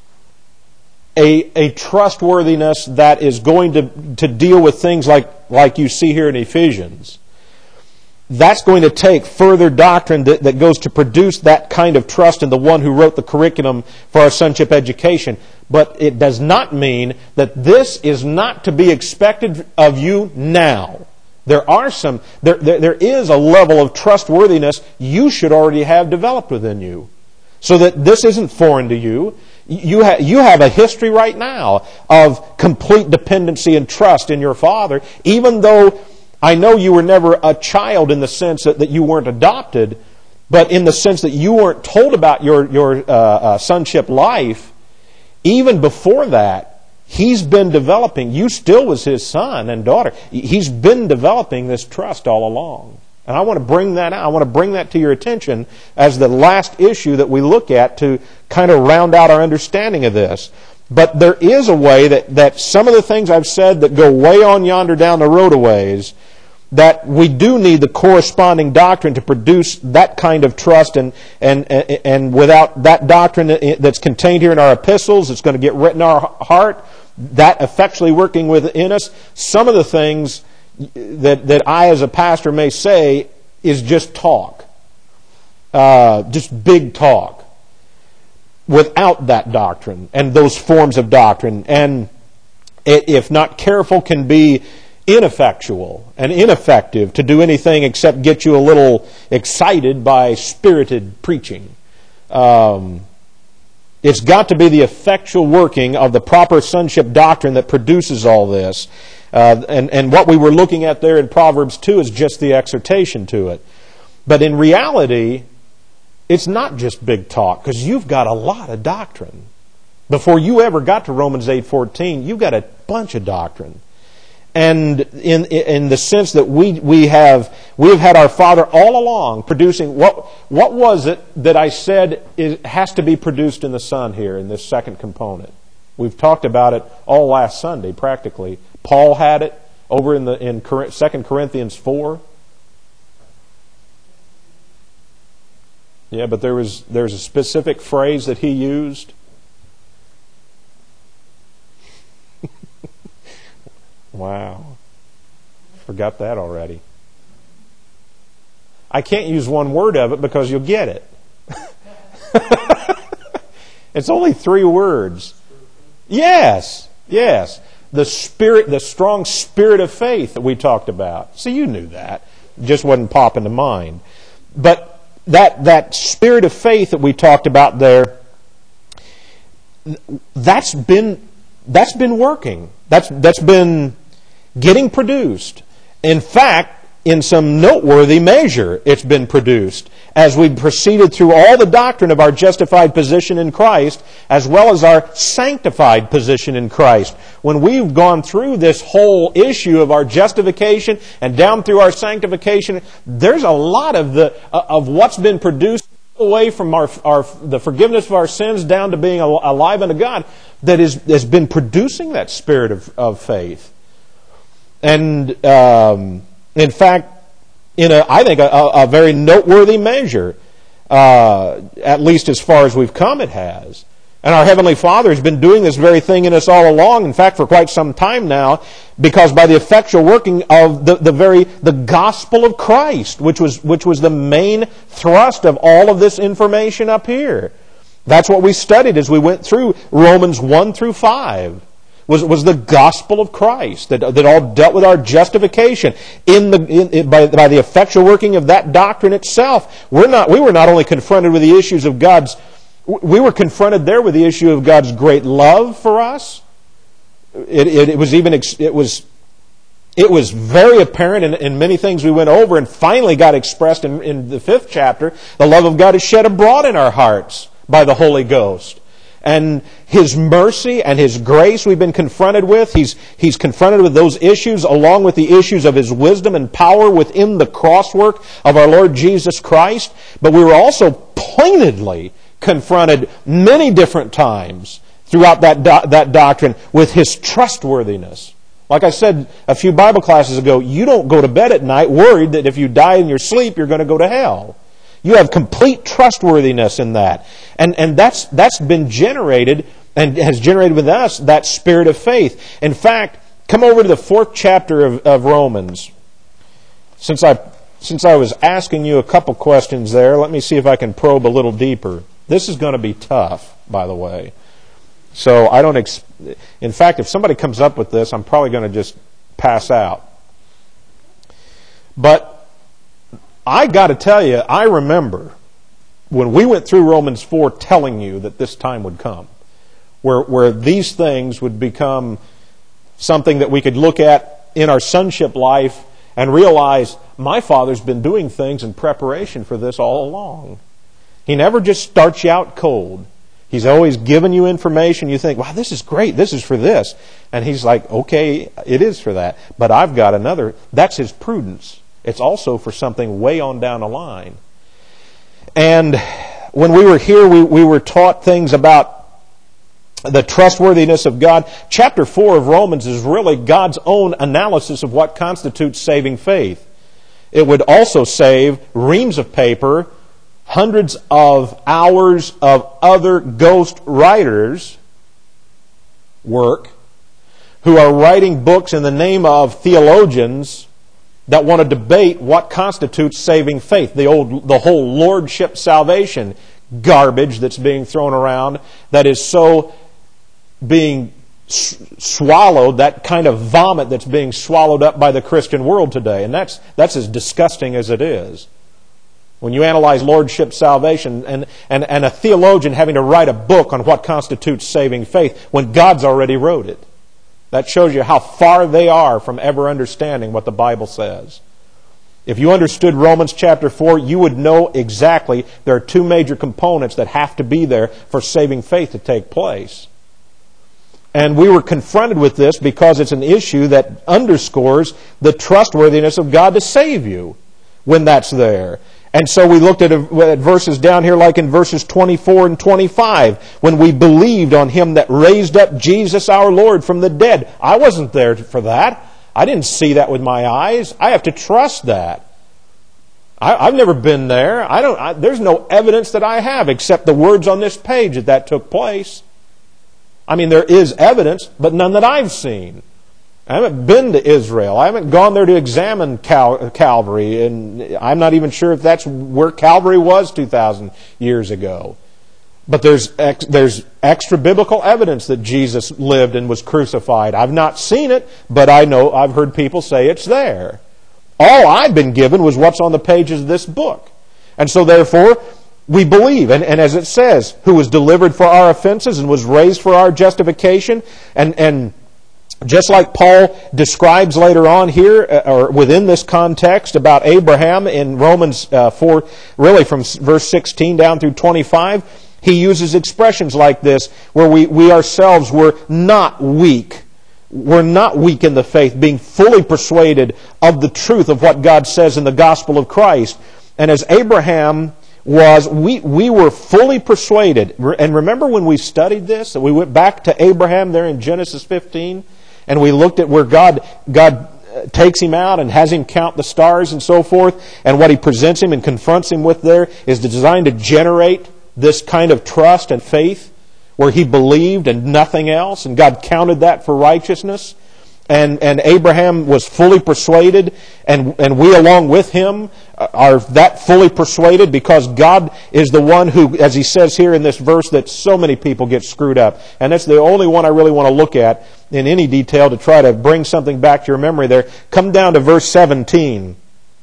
A: a, a trustworthiness that is going to, to deal with things like, like you see here in Ephesians, that's going to take further doctrine that, that goes to produce that kind of trust in the one who wrote the curriculum for our sonship education. But it does not mean that this is not to be expected of you now. There are some, there, there, there is a level of trustworthiness you should already have developed within you, so that this isn't foreign to you. You, ha- you have a history right now of complete dependency and trust in your Father, even though I know you were never a child in the sense that, that you weren't adopted, but in the sense that you weren't told about your, your uh, uh, sonship life. Even before that, He's been developing. You still was His son and daughter. He's been developing this trust all along. And I want to bring that out. I want to bring that to your attention as the last issue that we look at to kind of round out our understanding of this. But there is a way that, that some of the things I've said that go way on yonder down the road a ways, that we do need the corresponding doctrine to produce that kind of trust, and, and, and without that doctrine that's contained here in our epistles, it's going to get written in our heart, that effectually working within us, some of the things that, that I as a pastor may say is just talk. Uh, just big talk. Without that doctrine and those forms of doctrine. And it, if not careful, can be ineffectual and ineffective to do anything except get you a little excited by spirited preaching. Um, it's got to be the effectual working of the proper sonship doctrine that produces all this. Uh, and, and what we were looking at there in Proverbs two is just the exhortation to it. But in reality, it's not just big talk, because you've got a lot of doctrine. Before you ever got to Romans eight fourteen, you've got a bunch of doctrine. And in in the sense that we we have we have had our Father all along producing, what what was it that I said is, has to be produced in the Son here in this second component? We've talked about it all last Sunday practically. Paul had it over in the in Second Corinthians four. Yeah, but there was there's a specific phrase that he used. Wow. Forgot that already. I can't use one word of it because you'll get it. It's only three words. Yes, yes. The spirit, the strong spirit of faith that we talked about. See, you knew that. It just wasn't popping to mind. But that that spirit of faith that we talked about there, that's been that's been working. That's that's been getting produced. In fact, in some noteworthy measure, it's been produced as we proceeded through all the doctrine of our justified position in Christ, as well as our sanctified position in Christ. When we've gone through this whole issue of our justification and down through our sanctification, there's a lot of the of what's been produced away from our, our the forgiveness of our sins down to being alive unto God that is has been producing that spirit of, of faith. And um, in fact, in a I think a, a very noteworthy measure, uh, at least as far as we've come, it has. And our Heavenly Father has been doing this very thing in us all along. In fact, for quite some time now, because by the effectual working of the, the very the gospel of Christ, which was which was the main thrust of all of this information up here. That's what we studied as we went through Romans one through five. Was was the gospel of Christ that that all dealt with our justification in the in, in, by by the effectual working of that doctrine itself. We're not we were not only confronted with the issues of God's we were confronted there with the issue of God's great love for us. It it, it was even it was it was very apparent in, in many things we went over, and finally got expressed in, in the fifth chapter. The love of God is shed abroad in our hearts by the Holy Ghost. And His mercy and His grace we've been confronted with. He's, he's confronted with those issues along with the issues of His wisdom and power within the crosswork of our Lord Jesus Christ. But we were also pointedly confronted many different times throughout that, do- that doctrine with His trustworthiness. Like I said a few Bible classes ago, you don't go to bed at night worried that if you die in your sleep, you're going to go to hell. You have complete trustworthiness in that. And and that's that's been generated and has generated with us that spirit of faith. In fact, come over to the fourth chapter of, of Romans. Since I since I was asking you a couple questions there, let me see if I can probe a little deeper. This is going to be tough, by the way. So I don't ex- in fact, if somebody comes up with this, I'm probably going to just pass out. But I got to tell you, I remember when we went through Romans four telling you that this time would come, where where these things would become something that we could look at in our sonship life and realize my Father's been doing things in preparation for this all along. He never just starts you out cold. He's always given you information. You think, wow, this is great. This is for this. And He's like, okay, it is for that. But I've got another. That's His prudence. It's also for something way on down the line. And when we were here, we, we were taught things about the trustworthiness of God. Chapter four of Romans is really God's own analysis of what constitutes saving faith. It would also save reams of paper, hundreds of hours of other ghost writers' work who are writing books in the name of theologians that want to debate what constitutes saving faith. The old, the whole lordship salvation garbage that's being thrown around that is so being s- swallowed that kind of vomit that's being swallowed up by the Christian world today. And that's that's as disgusting as it is. When you analyze lordship salvation and, and, and a theologian having to write a book on what constitutes saving faith when God's already wrote it. That shows you how far they are from ever understanding what the Bible says. If you understood Romans chapter four, you would know exactly there are two major components that have to be there for saving faith to take place. And we were confronted with this because it's an issue that underscores the trustworthiness of God to save you when that's there. And so we looked at, at verses down here like in verses twenty-four and twenty-five, when we believed on Him that raised up Jesus our Lord from the dead. I wasn't there for that. I didn't see that with my eyes. I have to trust that. I, I've never been there. I don't. I, there's no evidence that I have except the words on this page that that took place. I mean, there is evidence, but none that I've seen. I haven't been to Israel. I haven't gone there to examine Cal- Calvary, and I'm not even sure if that's where Calvary was two thousand years ago. But there's ex- there's extra biblical evidence that Jesus lived and was crucified. I've not seen it, but I know I've heard people say it's there. All I've been given was what's on the pages of this book. And so therefore, we believe, and, and as it says, who was delivered for our offenses and was raised for our justification, and and just like Paul describes later on here, or within this context, about Abraham in Romans uh, four, really from verse sixteen down through twenty-five, he uses expressions like this, where we, we ourselves were not weak. We're not weak in the faith, being fully persuaded of the truth of what God says in the gospel of Christ. And as Abraham was, we, we were fully persuaded. And remember when we studied this, that we went back to Abraham there in Genesis fifteen, and we looked at where God God takes him out and has him count the stars and so forth, and what He presents him and confronts him with there is designed to generate this kind of trust and faith where he believed and nothing else, and God counted that for righteousness. And and Abraham was fully persuaded, and, and we along with him are that fully persuaded, because God is the one who, as he says here in this verse, that so many people get screwed up. And that's the only one I really want to look at in any detail to try to bring something back to your memory there. Come down to verse seventeen.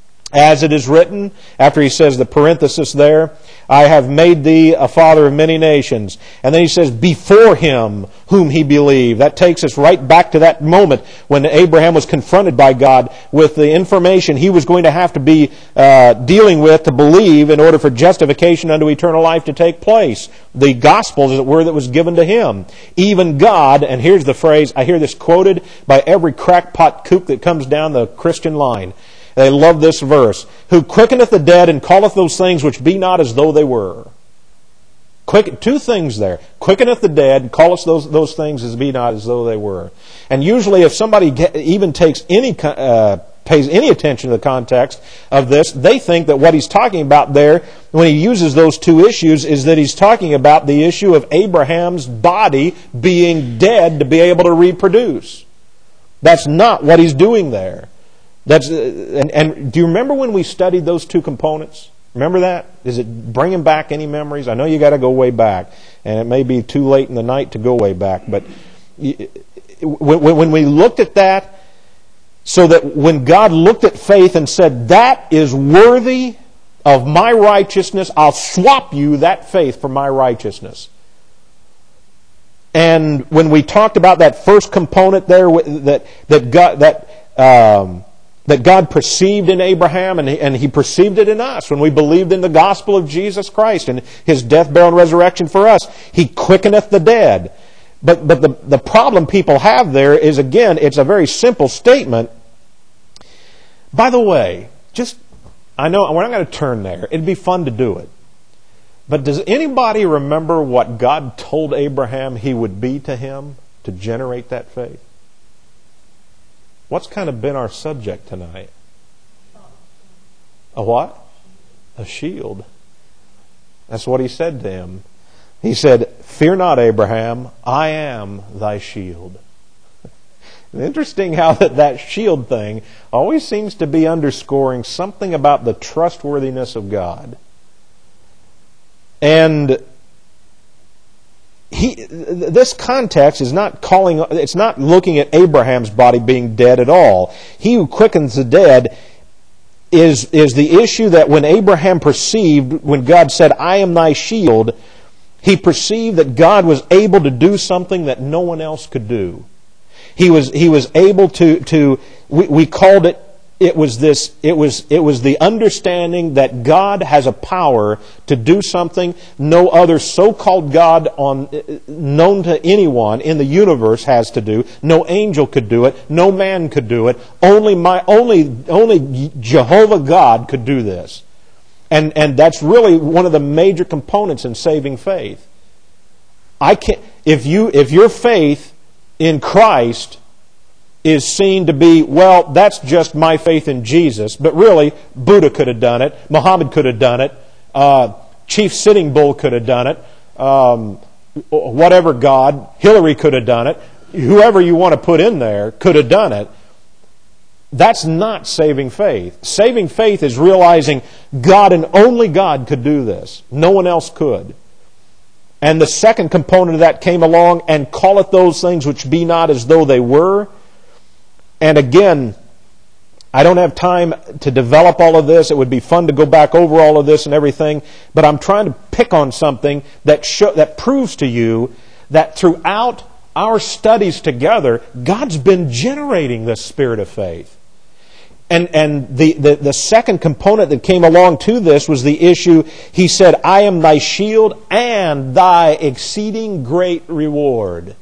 A: As it is written, after he says the parenthesis there, I have made thee a father of many nations. And then he says, before him whom he believed. That takes us right back to that moment when Abraham was confronted by God with the information he was going to have to be uh, dealing with to believe in order for justification unto eternal life to take place. The gospel, as it were, that was given to him. Even God, and here's the phrase, I hear this quoted by every crackpot kook that comes down the Christian line. They love this verse. Who quickeneth the dead and calleth those things which be not as though they were. Quick, two things there. Quickeneth the dead, calleth those, those things as be not as though they were. And usually if somebody get, even takes any, uh, pays any attention to the context of this, they think that what he's talking about there, when he uses those two issues, is that he's talking about the issue of Abraham's body being dead to be able to reproduce. That's not what he's doing there. That's and, and do you remember when we studied those two components? Remember that? Is it bringing back any memories? I know you got to go way back, and it may be too late in the night to go way back. But when we looked at that, so that when God looked at faith and said, "That is worthy of my righteousness," I'll swap you that faith for my righteousness. And when we talked about that first component there, that that God that. Um, that God perceived in Abraham, and he, and He perceived it in us when we believed in the gospel of Jesus Christ and His death, burial, and resurrection for us. He quickeneth the dead. But, but the, the problem people have there is, again, it's a very simple statement. By the way, just, I know we're not going to turn there. It'd be fun to do it. But does anybody remember what God told Abraham He would be to him to generate that faith? What's kind of been our subject tonight? A what? A shield. That's what He said to him. He said, "Fear not, Abraham, I am thy shield." Interesting how that, that shield thing always seems to be underscoring something about the trustworthiness of God. And he, this context is not calling, it's not looking at Abraham's body being dead at all. He who quickens the dead is, is the issue that when Abraham perceived, when God said, I am thy shield, he perceived that God was able to do something that no one else could do. He was, he was able to, to we, we called it, it was this, it was, it was the understanding that God has a power to do something no other so-called God on, known to anyone in the universe has to do. No angel could do it. No man could do it. Only my, only, only Jehovah God could do this. And, and that's really one of the major components in saving faith. I can't, if you, if your faith in Christ is seen to be, well, that's just my faith in Jesus, but really, Buddha could have done it, Muhammad could have done it, uh, Chief Sitting Bull could have done it, um, whatever God, Hillary could have done it, whoever you want to put in there could have done it. That's not saving faith. Saving faith is realizing God and only God could do this. No one else could. And the second component of that came along, and calleth those things which be not as though they were. And again, I don't have time to develop all of this. It would be fun to go back over all of this and everything. But I'm trying to pick on something that show, that proves to you that throughout our studies together, God's been generating this spirit of faith. And, and the, the, the second component that came along to this was the issue, he said, I am thy shield and thy exceeding great reward.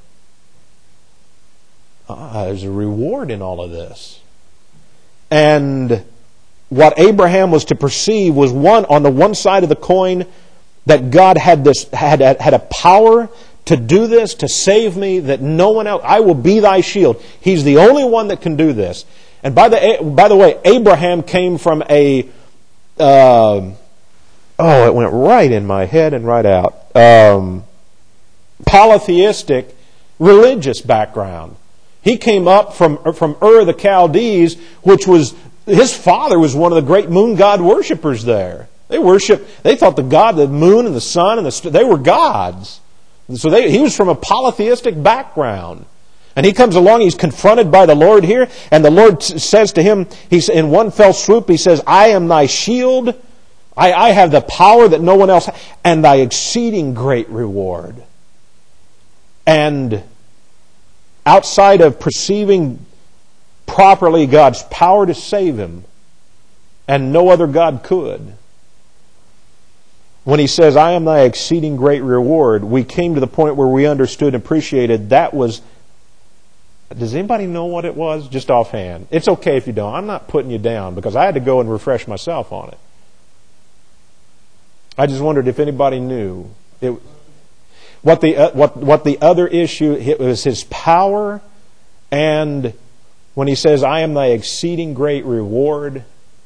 A: Ah, there's a reward in all of this. And what Abraham was to perceive was, one, on the one side of the coin, that God had this had, had a power to do this, to save me, that no one else, I will be thy shield. He's the only one that can do this. And by the by the way, Abraham came from a, uh, oh, it went right in my head and right out, um, polytheistic religious background. He came up from from Ur of the Chaldees, which was, his father was one of the great moon god worshippers there. They worshiped, they thought the god, the moon and the sun and the, they were gods. So they, he was from a polytheistic background. And he comes along, he's confronted by the Lord here, and the Lord says to him, he's in one fell swoop, he says, I am thy shield, I, I have the power that no one else has, and thy exceeding great reward. And outside of perceiving properly God's power to save him, and no other God could, when he says, I am thy exceeding great reward, we came to the point where we understood and appreciated that was, does anybody know what it was? Just offhand. It's okay if you don't. I'm not putting you down because I had to go and refresh myself on it. I just wondered if anybody knew. It, what the uh, what what the other issue, it was his power, and when he says, I am thy exceeding great reward.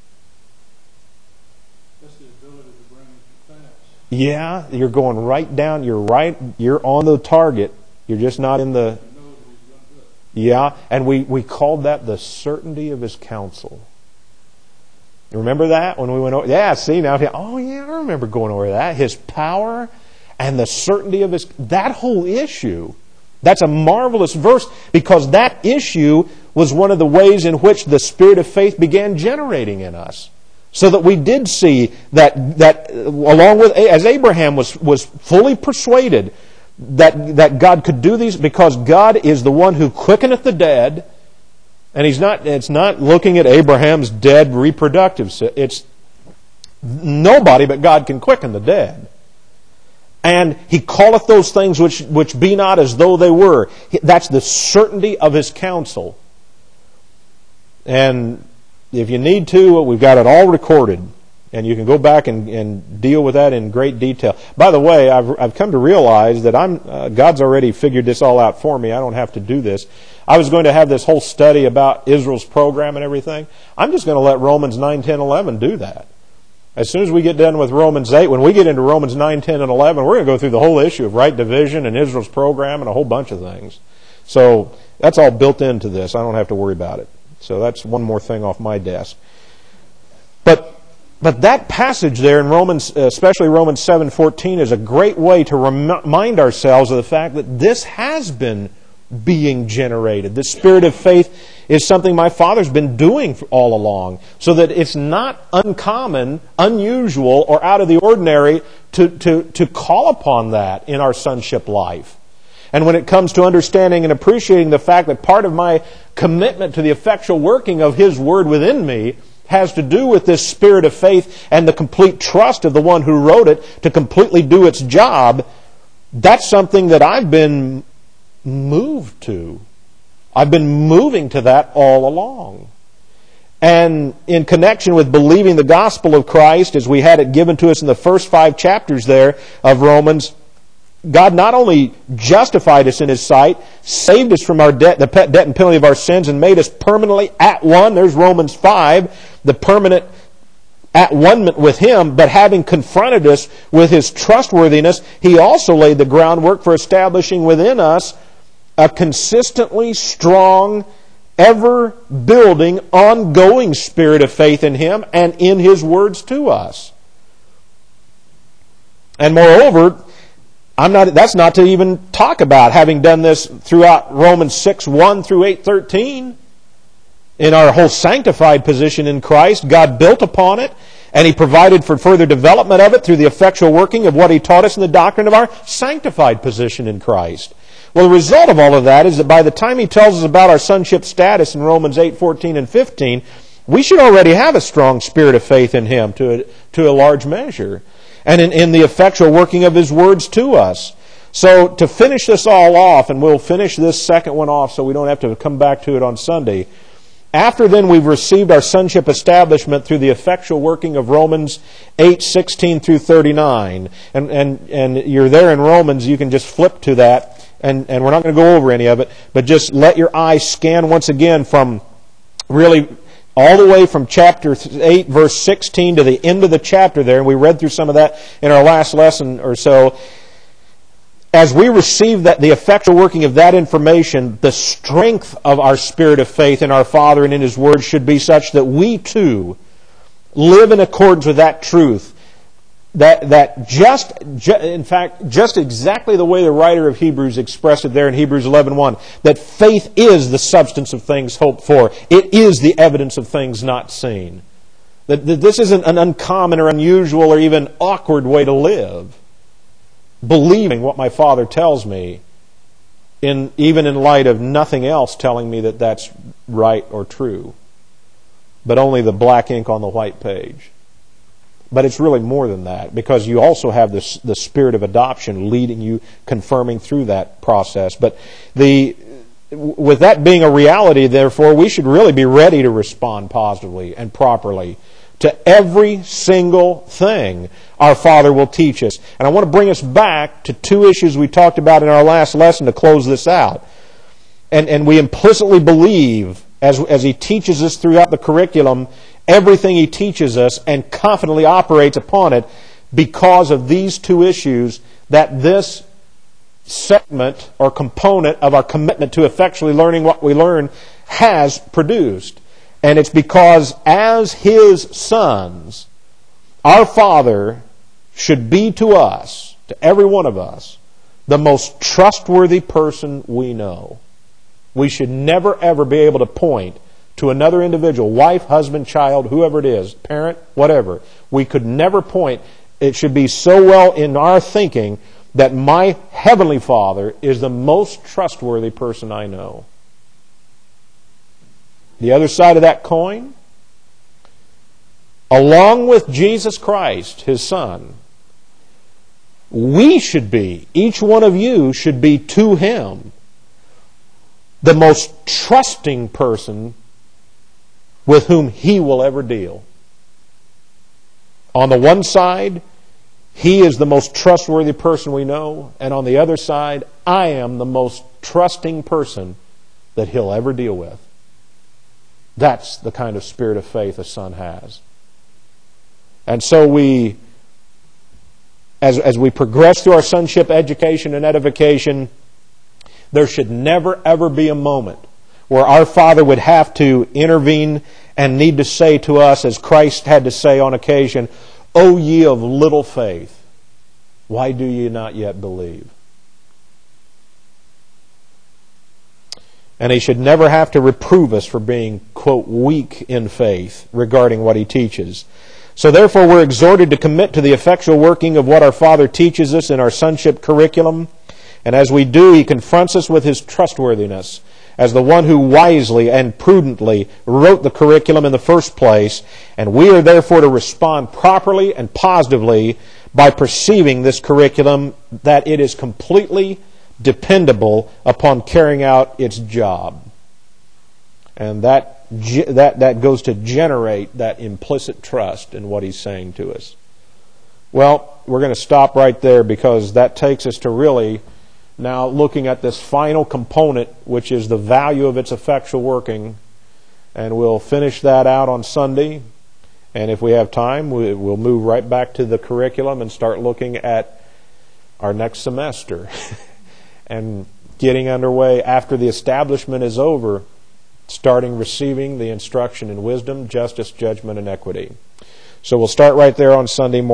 B: That's the ability to bring it to pass.
A: Yeah, you're going right down, you're right, you're on the target. You're just not in the... Yeah, and we, we called that the certainty of his counsel. You remember that when we went over? Yeah, see, now, oh yeah, I remember going over that. His power and the certainty of his, that whole issue. That's a marvelous verse because that issue was one of the ways in which the spirit of faith began generating in us. So that we did see that, that along with, as Abraham was, was fully persuaded that, that God could do these because God is the one who quickeneth the dead. And he's not, it's not looking at Abraham's dead reproductive. It's nobody but God can quicken the dead. And he calleth those things which, which be not as though they were. That's the certainty of his counsel. And if you need to, we've got it all recorded. And you can go back and, and deal with that in great detail. By the way, I've, I've come to realize that I'm uh, God's already figured this all out for me. I don't have to do this. I was going to have this whole study about Israel's program and everything. I'm just going to let Romans nine, ten, eleven do that. As soon as we get done with Romans eight, when we get into Romans nine, ten, and eleven, we're going to go through the whole issue of right division and Israel's program and a whole bunch of things. So that's all built into this. I don't have to worry about it. So that's one more thing off my desk. But But that passage there in Romans, especially Romans seven fourteen, is a great way to remind ourselves of the fact that this has been being generated. The spirit of faith is something my Father's been doing all along, so that it's not uncommon, unusual, or out of the ordinary to, to, to call upon that in our sonship life. And when it comes to understanding and appreciating the fact that part of my commitment to the effectual working of His Word within me has to do with this spirit of faith and the complete trust of the one who wrote it to completely do its job, that's something that I've been moved to. I've been moving to that all along. And in connection with believing the gospel of Christ, as we had it given to us in the first five chapters there of Romans, God not only justified us in His sight, saved us from our debt, the debt and penalty of our sins, and made us permanently at one. There's Romans five, the permanent at one with Him, but having confronted us with His trustworthiness, He also laid the groundwork for establishing within us a consistently strong, ever-building, ongoing spirit of faith in Him and in His words to us. And moreover, I'm not, that's not to even talk about having done this throughout Romans six one through eight thirteen. In our whole sanctified position in Christ, God built upon it, and He provided for further development of it through the effectual working of what He taught us in the doctrine of our sanctified position in Christ. Well, the result of all of that is that by the time He tells us about our sonship status in Romans eight fourteen and fifteen, we should already have a strong spirit of faith in Him to a, to a large measure, and in, in the effectual working of His words to us. So to finish this all off, and we'll finish this second one off so we don't have to come back to it on Sunday. After then we've received our sonship establishment through the effectual working of Romans eight sixteen through thirty-nine. And, and, and you're there in Romans, you can just flip to that, and, and we're not going to go over any of it, but just let your eyes scan once again from really all the way from chapter eight, verse sixteen to the end of the chapter there, and we read through some of that in our last lesson or so. As we receive that, the effectual working of that information, the strength of our spirit of faith in our Father and in His Word should be such that we too live in accordance with that truth. That that just, in fact, just exactly the way the writer of Hebrews expressed it there in Hebrews eleven one, that faith is the substance of things hoped for. It is the evidence of things not seen. That, that this isn't an uncommon or unusual or even awkward way to live. Believing what my Father tells me, in even in light of nothing else telling me that that's right or true, but only the black ink on the white page. But it's really more than that, because you also have this, the spirit of adoption leading you, confirming through that process. But the with that being a reality, therefore, we should really be ready to respond positively and properly to every single thing our Father will teach us. And I want to bring us back to two issues we talked about in our last lesson to close this out. And, and we implicitly believe, as, as He teaches us throughout the curriculum, everything He teaches us, and confidently operates upon it because of these two issues, that this segment or component of our commitment to effectually learning what we learn has produced. And it's because as His sons, our Father should be to us, to every one of us, the most trustworthy person we know. We should never ever be able to point to another individual, wife, husband, child, whoever it is, parent, whatever. We could never point. It should be so well in our thinking that my Heavenly Father is the most trustworthy person I know. The other side of that coin, along with Jesus Christ, His Son, we should be, each one of you should be to Him the most trusting person with whom He will ever deal. On the one side, He is the most trustworthy person we know, and on the other side, I am the most trusting person that He'll ever deal with. That's the kind of spirit of faith a son has. And so we, as, as we progress through our sonship education and edification, there should never ever be a moment where our Father would have to intervene and need to say to us, as Christ had to say on occasion, "O ye of little faith, why do ye not yet believe?" And He should never have to reprove us for being, quote, weak in faith regarding what He teaches. So therefore we're exhorted to commit to the effectual working of what our Father teaches us in our sonship curriculum. And as we do, He confronts us with His trustworthiness as the one who wisely and prudently wrote the curriculum in the first place. And we are therefore to respond properly and positively by perceiving this curriculum that it is completely dependable upon carrying out its job. And that that that goes to generate that implicit trust in what He's saying to us. Well, we're going to stop right there because that takes us to really now looking at this final component, which is the value of its effectual working. And we'll finish that out on Sunday. And if we have time, we'll move right back to the curriculum and start looking at our next semester. And getting underway after the establishment is over, starting receiving the instruction in wisdom, justice, judgment, and equity. So we'll start right there on Sunday morning.